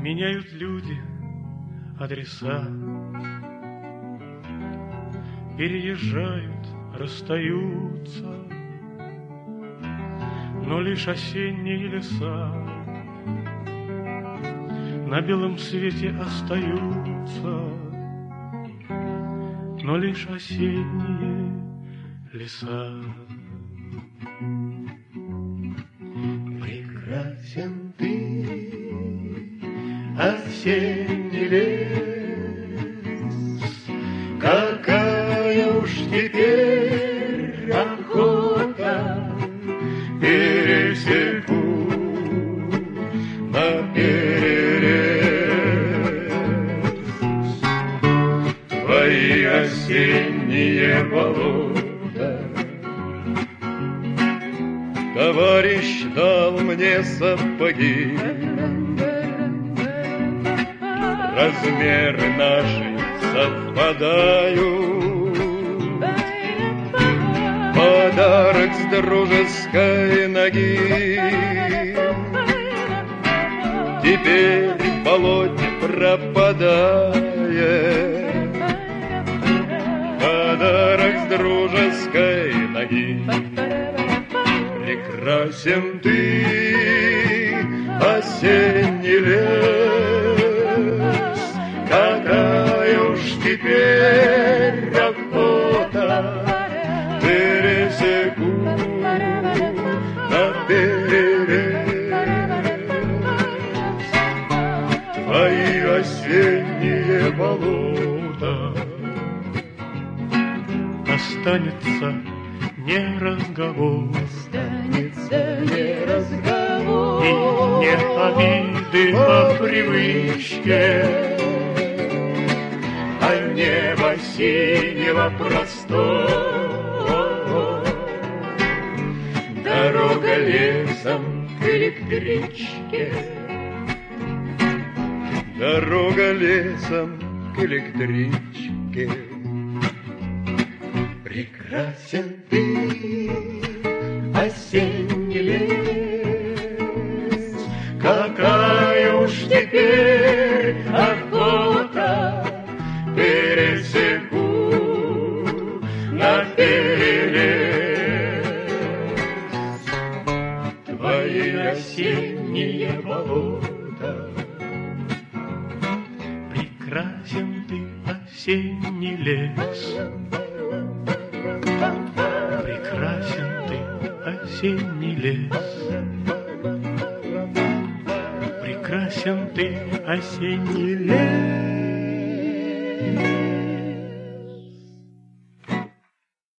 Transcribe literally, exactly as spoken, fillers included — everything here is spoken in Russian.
Меняют люди адреса, переезжают, расстаются, но лишь осенние леса на белом свете остаются, но лишь осенние леса. Прекрасен ты, осенний лес, какая уж теперь охота пересеку наперерез твои осенние болота. Товарищ дал мне сапоги, размеры наши совпадают. Подарок с дружеской ноги теперь в болоте пропадает. Подарок с дружеской ноги. Прекрасен ты, осенний лес, какая уж теперь охота пересеку наперерез твои осенние болота. Останется не разговор, останется не разговор, и не обиды по привычке, а небо синего простора. Дорога лесом к электричке, дорога лесом к электричке. Прекрасен ты, осенний лес, какая уж теперь охота пересеку наперерез твои осенние болота. Прекрасен ты, осенний лес, прекрасен ты, осенний лес, прекрасен ты, осенний лес.